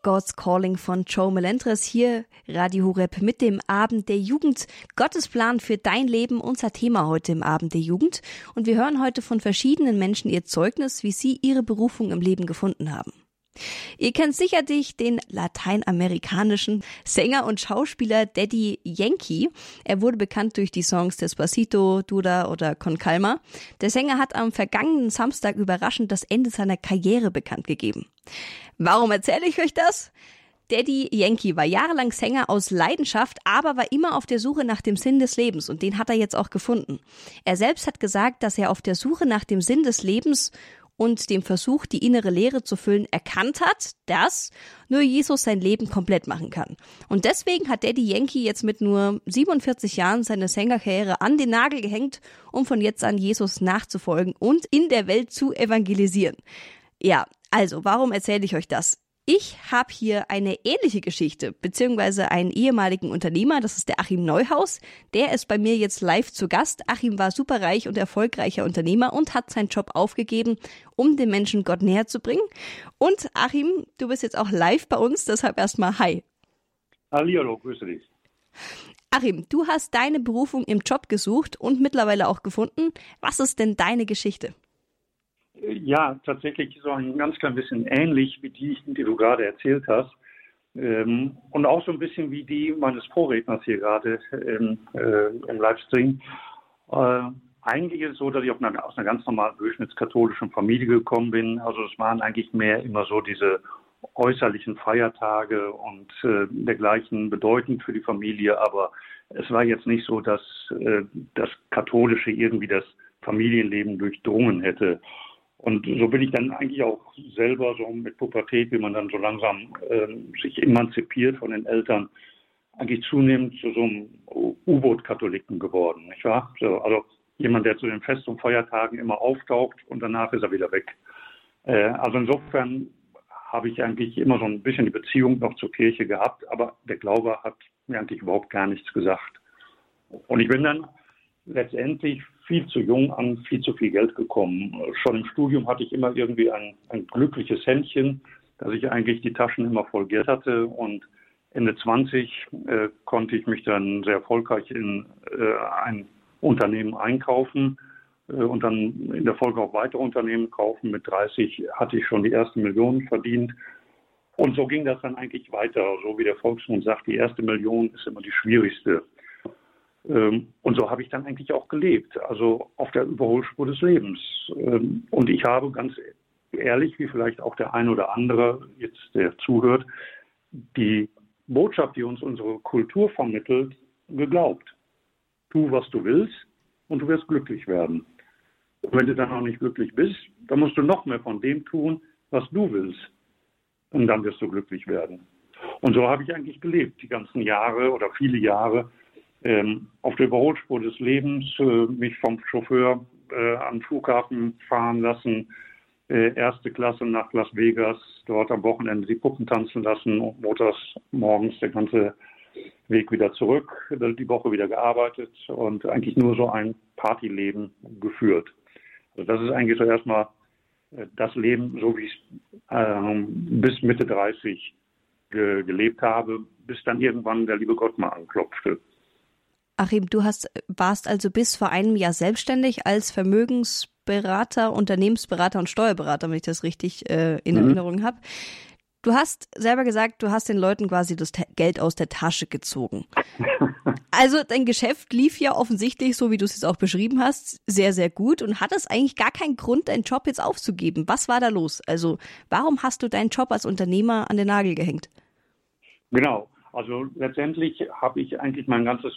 God's Calling von Joe Melendres hier, Radio Horeb mit dem Abend der Jugend. Gottes Plan für dein Leben, unser Thema heute im Abend der Jugend. Und wir hören heute von verschiedenen Menschen ihr Zeugnis, wie sie ihre Berufung im Leben gefunden haben. Ihr kennt sicherlich den lateinamerikanischen Sänger und Schauspieler Daddy Yankee. Er wurde bekannt durch die Songs Despacito, Duda oder Con Calma. Der Sänger hat am vergangenen Samstag überraschend das Ende seiner Karriere bekannt gegeben. Warum erzähle ich euch das? Daddy Yankee war jahrelang Sänger aus Leidenschaft, aber war immer auf der Suche nach dem Sinn des Lebens und den hat er jetzt auch gefunden. Er selbst hat gesagt, dass er auf der Suche nach dem Sinn des Lebens und dem Versuch, die innere Leere zu füllen, erkannt hat, dass nur Jesus sein Leben komplett machen kann. Und deswegen hat Daddy Yankee jetzt mit nur 47 Jahren seine Sängerkarriere an den Nagel gehängt, um von jetzt an Jesus nachzufolgen und in der Welt zu evangelisieren. Ja, also, warum erzähle ich euch das? Ich habe hier eine ähnliche Geschichte, beziehungsweise einen ehemaligen Unternehmer, das ist der Achim Neuhaus. Der ist bei mir jetzt live zu Gast. Achim war superreich und erfolgreicher Unternehmer und hat seinen Job aufgegeben, um den Menschen Gott näher zu bringen. Und Achim, du bist jetzt auch live bei uns, deshalb erstmal hi. Hallihallo, grüße dich. Achim, du hast deine Berufung im Job gesucht und mittlerweile auch gefunden. Was ist denn deine Geschichte? Ja, tatsächlich so ein ganz klein bisschen ähnlich wie die du gerade erzählt hast. Und auch so ein bisschen wie die meines Vorredners hier gerade im Livestream. Eigentlich ist es so, dass ich aus einer ganz normalen durchschnittskatholischen Familie gekommen bin. Also es waren eigentlich mehr immer so diese äußerlichen Feiertage und dergleichen bedeutend für die Familie. Aber es war jetzt nicht so, dass das Katholische irgendwie das Familienleben durchdrungen hätte. Und so bin ich dann eigentlich auch selber so mit Pubertät, wie man dann so langsam sich emanzipiert von den Eltern, eigentlich zunehmend zu so einem U-Boot-Katholiken geworden, nicht wahr? So, also jemand, der zu den Fest- und Feiertagen immer auftaucht und danach ist er wieder weg. Also insofern habe ich eigentlich immer so ein bisschen die Beziehung noch zur Kirche gehabt, aber der Glaube hat mir eigentlich überhaupt gar nichts gesagt. Und ich bin dann letztendlich viel zu jung an viel zu viel Geld gekommen. Schon im Studium hatte ich immer irgendwie ein glückliches Händchen, dass ich eigentlich die Taschen immer voll Geld hatte. Und Ende 20 konnte ich mich dann sehr erfolgreich in ein Unternehmen einkaufen und dann in der Folge auch weitere Unternehmen kaufen. Mit 30 hatte ich schon die erste Million verdient. Und so ging das dann eigentlich weiter. So wie der Volksmund sagt, die erste Million ist immer die schwierigste. Und so habe ich dann eigentlich auch gelebt, also auf der Überholspur des Lebens. Und ich habe ganz ehrlich, wie vielleicht auch der ein oder andere jetzt, der zuhört, die Botschaft, die uns unsere Kultur vermittelt, geglaubt. Tu, was du willst und du wirst glücklich werden. Und wenn du dann auch nicht glücklich bist, dann musst du noch mehr von dem tun, was du willst. Und dann wirst du glücklich werden. Und so habe ich eigentlich gelebt, die ganzen Jahre oder viele Jahre, auf der Überholspur des Lebens, mich vom Chauffeur am Flughafen fahren lassen, erste Klasse nach Las Vegas, dort am Wochenende die Puppen tanzen lassen und montags morgens der ganze Weg wieder zurück, die Woche wieder gearbeitet und eigentlich nur so ein Partyleben geführt. Also das ist eigentlich so erstmal das Leben, so wie ich es bis Mitte 30 gelebt habe, bis dann irgendwann der liebe Gott mal anklopfte. Achim, du warst also bis vor einem Jahr selbstständig als Vermögensberater, Unternehmensberater und Steuerberater, wenn ich das richtig in Erinnerung habe. Du hast selber gesagt, du hast den Leuten quasi das Geld aus der Tasche gezogen. Also dein Geschäft lief ja offensichtlich, so wie du es jetzt auch beschrieben hast, sehr, sehr gut und hattest eigentlich gar keinen Grund, deinen Job jetzt aufzugeben. Was war da los? Also warum hast du deinen Job als Unternehmer an den Nagel gehängt? Genau. Also letztendlich habe ich eigentlich mein ganzes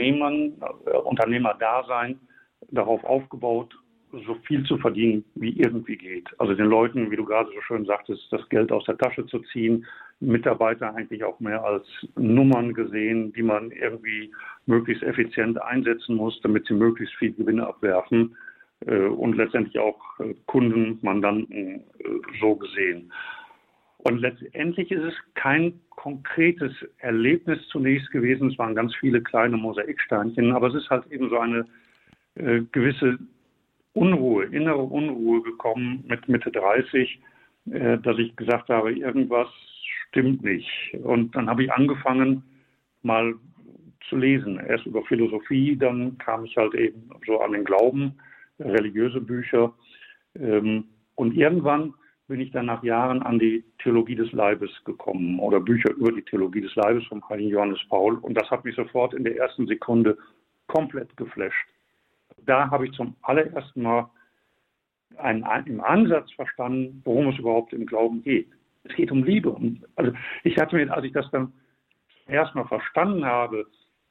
Unternehmerdasein darauf aufgebaut, so viel zu verdienen, wie irgendwie geht. Also den Leuten, wie du gerade so schön sagtest, das Geld aus der Tasche zu ziehen, Mitarbeiter eigentlich auch mehr als Nummern gesehen, die man irgendwie möglichst effizient einsetzen muss, damit sie möglichst viel Gewinne abwerfen und letztendlich auch Kunden, Mandanten so gesehen. Und letztendlich ist es kein konkretes Erlebnis zunächst gewesen. Es waren ganz viele kleine Mosaiksteinchen, aber es ist halt eben so eine gewisse Unruhe, innere Unruhe gekommen mit Mitte 30, dass ich gesagt habe, irgendwas stimmt nicht. Und dann habe ich angefangen, mal zu lesen. Erst über Philosophie, dann kam ich halt eben so an den Glauben, religiöse Bücher. Und irgendwann bin ich dann nach Jahren an die Theologie des Leibes gekommen oder Bücher über die Theologie des Leibes vom heiligen Johannes Paul. Und das hat mich sofort in der ersten Sekunde komplett geflasht. Da habe ich zum allerersten Mal im Ansatz verstanden, worum es überhaupt im Glauben geht. Es geht um Liebe. Und also ich hatte mir, als ich das dann erstmal verstanden habe,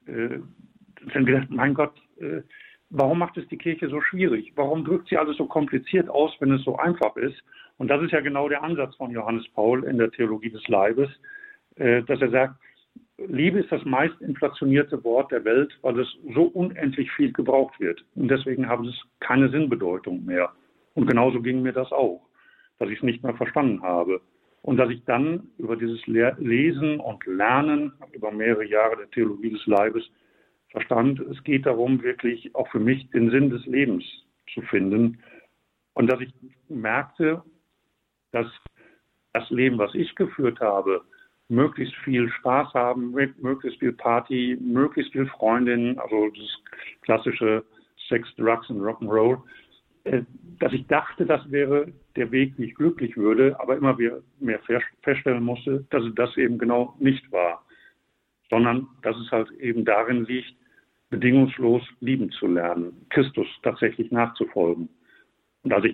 dann gedacht, mein Gott, warum macht es die Kirche so schwierig? Warum drückt sie alles so kompliziert aus, wenn es so einfach ist? Und das ist ja genau der Ansatz von Johannes Paul in der Theologie des Leibes, dass er sagt, Liebe ist das meist inflationierte Wort der Welt, weil es so unendlich viel gebraucht wird. Und deswegen haben es keine Sinnbedeutung mehr. Und genauso ging mir das auch, dass ich es nicht mehr verstanden habe. Und dass ich dann über dieses Lesen und Lernen, über mehrere Jahre der Theologie des Leibes, verstand, es geht darum, wirklich auch für mich den Sinn des Lebens zu finden. Und dass ich merkte, dass das Leben, was ich geführt habe, möglichst viel Spaß haben, möglichst viel Party, möglichst viel Freundinnen, also das klassische Sex, Drugs und Rock'n'Roll, dass ich dachte, das wäre der Weg, wie ich glücklich würde, aber immer mehr feststellen musste, dass es das eben genau nicht war, sondern dass es halt eben darin liegt, bedingungslos lieben zu lernen, Christus tatsächlich nachzufolgen. Und als ich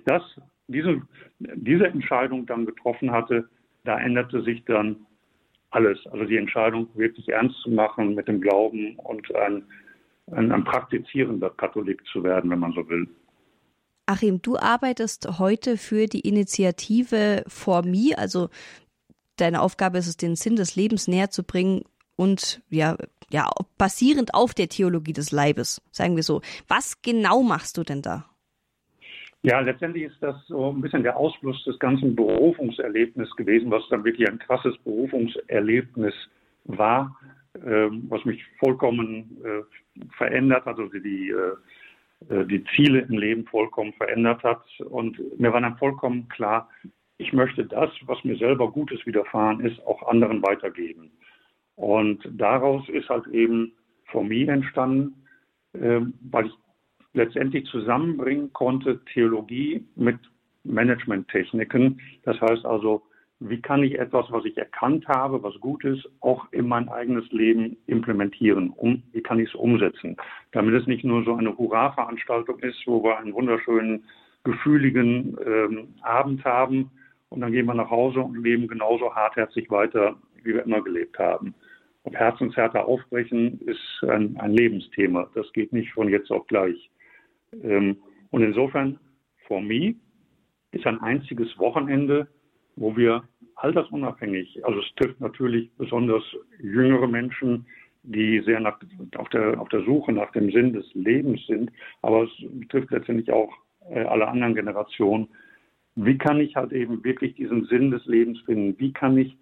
diese Entscheidung dann getroffen hatte, da änderte sich dann alles. Also die Entscheidung, wirklich ernst zu machen mit dem Glauben und ein praktizierender Katholik zu werden, wenn man so will. Achim, du arbeitest heute für die Initiative For Me, also deine Aufgabe ist es, den Sinn des Lebens näher zu bringen und ja, basierend auf der Theologie des Leibes, sagen wir so. Was genau machst du denn da? Ja, letztendlich ist das so ein bisschen der Ausfluss des ganzen Berufungserlebnisses gewesen, was dann wirklich ein krasses Berufungserlebnis war, was mich vollkommen verändert hat, also die Ziele im Leben vollkommen verändert hat. Und mir war dann vollkommen klar, ich möchte das, was mir selber Gutes widerfahren ist, auch anderen weitergeben. Und daraus ist halt eben For Me entstanden, weil ich letztendlich zusammenbringen konnte Theologie mit Managementtechniken. Das heißt also, wie kann ich etwas, was ich erkannt habe, was gut ist, auch in mein eigenes Leben implementieren? Wie kann ich es umsetzen? Damit es nicht nur so eine Hurra-Veranstaltung ist, wo wir einen wunderschönen, gefühligen Abend haben und dann gehen wir nach Hause und leben genauso hartherzig weiter, wie wir immer gelebt haben. Ob Herzenshärte aufbrechen ist ein Lebensthema. Das geht nicht von jetzt auf gleich. Und insofern, For Me ist ein einziges Wochenende, wo wir altersunabhängig, also es trifft natürlich besonders jüngere Menschen, die sehr auf der Suche nach dem Sinn des Lebens sind, aber es betrifft letztendlich auch alle anderen Generationen. Wie kann ich halt eben wirklich diesen Sinn des Lebens finden? Wie kann ich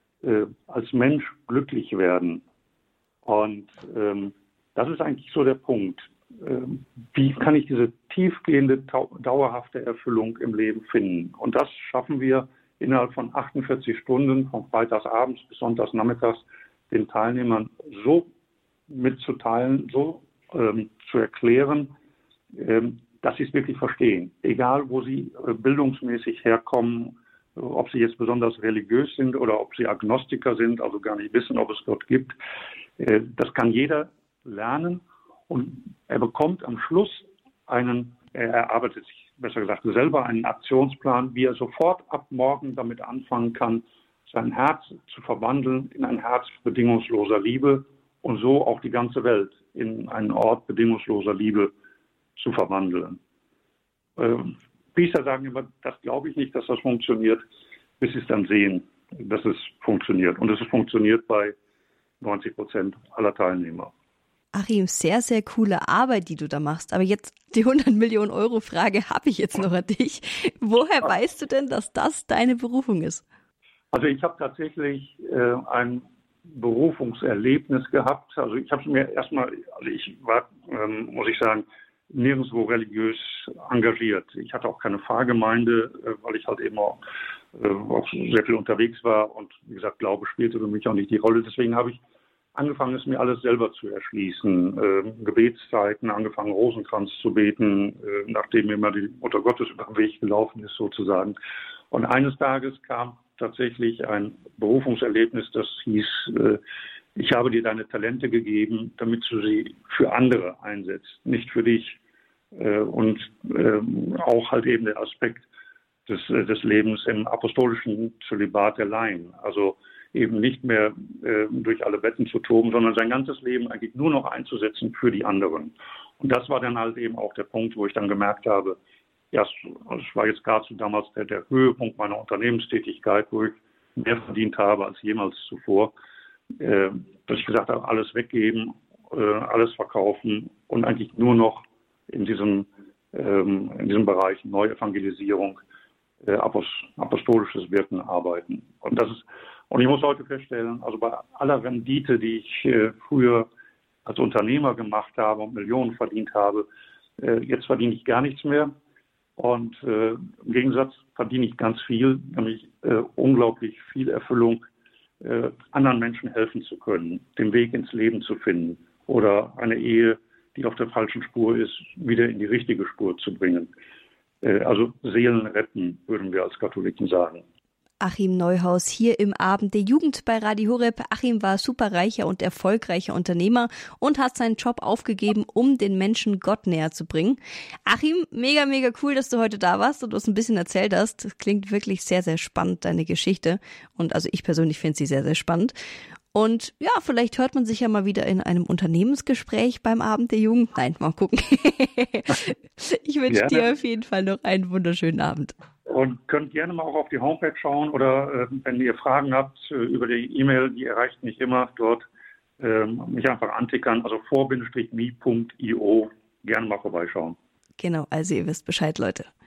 als Mensch glücklich werden? Und das ist eigentlich so der Punkt. Wie kann ich diese tiefgehende, dauerhafte Erfüllung im Leben finden? Und das schaffen wir innerhalb von 48 Stunden, von freitagsabends bis sonntagsnachmittags, den Teilnehmern so mitzuteilen, so zu erklären, dass sie es wirklich verstehen. Egal, wo sie bildungsmäßig herkommen, ob sie jetzt besonders religiös sind oder ob sie Agnostiker sind, also gar nicht wissen, ob es Gott gibt. Das kann jeder lernen und er bekommt am Schluss er erarbeitet sich, besser gesagt, selber einen Aktionsplan, wie er sofort ab morgen damit anfangen kann, sein Herz zu verwandeln in ein Herz bedingungsloser Liebe und so auch die ganze Welt in einen Ort bedingungsloser Liebe zu verwandeln. Priester sagen immer, das glaube ich nicht, dass das funktioniert, bis sie es dann sehen, dass es funktioniert. Und es funktioniert bei 90% aller Teilnehmer. Achim, sehr, sehr coole Arbeit, die du da machst. Aber jetzt die 100-Millionen-Euro-Frage habe ich jetzt noch an dich. Woher weißt du denn, dass das deine Berufung ist? Also ich habe tatsächlich ein Berufungserlebnis gehabt. Also ich habe mir erstmal, also ich war, muss ich sagen, nirgendwo religiös engagiert. Ich hatte auch keine Pfarrgemeinde, weil ich halt eben auch auch sehr viel unterwegs war und wie gesagt, Glaube spielte für mich auch nicht die Rolle. Deswegen habe ich angefangen, es mir alles selber zu erschließen. Gebetszeiten, angefangen Rosenkranz zu beten, nachdem mir mal die Mutter Gottes über den Weg gelaufen ist sozusagen. Und eines Tages kam tatsächlich ein Berufungserlebnis, das hieß, ich habe dir deine Talente gegeben, damit du sie für andere einsetzt, nicht für dich. Und auch halt eben der Aspekt des Lebens im apostolischen Zölibat der Laien. Also eben nicht mehr durch alle Betten zu toben, sondern sein ganzes Leben eigentlich nur noch einzusetzen für die anderen. Und das war dann halt eben auch der Punkt, wo ich dann gemerkt habe, ja, es war jetzt gerade so damals der Höhepunkt meiner Unternehmenstätigkeit, wo ich mehr verdient habe als jemals zuvor, dass ich gesagt habe, alles weggeben, alles verkaufen und eigentlich nur noch in diesem Bereich Neuevangelisierung, apostolisches Wirken arbeiten. Und ich muss heute feststellen, also bei aller Rendite, die ich früher als Unternehmer gemacht habe und Millionen verdient habe, jetzt verdiene ich gar nichts mehr. Und im Gegensatz verdiene ich ganz viel, nämlich unglaublich viel Erfüllung, anderen Menschen helfen zu können, den Weg ins Leben zu finden oder eine Ehe, die auf der falschen Spur ist, wieder in die richtige Spur zu bringen. Also Seelen retten, würden wir als Katholiken sagen. Achim Neuhaus hier im Abend der Jugend bei Radio Horeb. Achim war superreicher und erfolgreicher Unternehmer und hat seinen Job aufgegeben, um den Menschen Gott näher zu bringen. Achim, mega, mega cool, dass du heute da warst und uns ein bisschen erzählt hast. Das klingt wirklich sehr, sehr spannend, deine Geschichte. Und also ich persönlich finde sie sehr, sehr spannend. Und ja, vielleicht hört man sich ja mal wieder in einem Unternehmensgespräch beim Abend der Jugend. Nein, mal gucken. Ich wünsche dir auf jeden Fall noch einen wunderschönen Abend. Und könnt gerne mal auch auf die Homepage schauen oder wenn ihr Fragen habt über die E-Mail, die erreicht mich immer dort, mich einfach antickern, also vor-mi.io, gerne mal vorbeischauen. Genau, also ihr wisst Bescheid, Leute.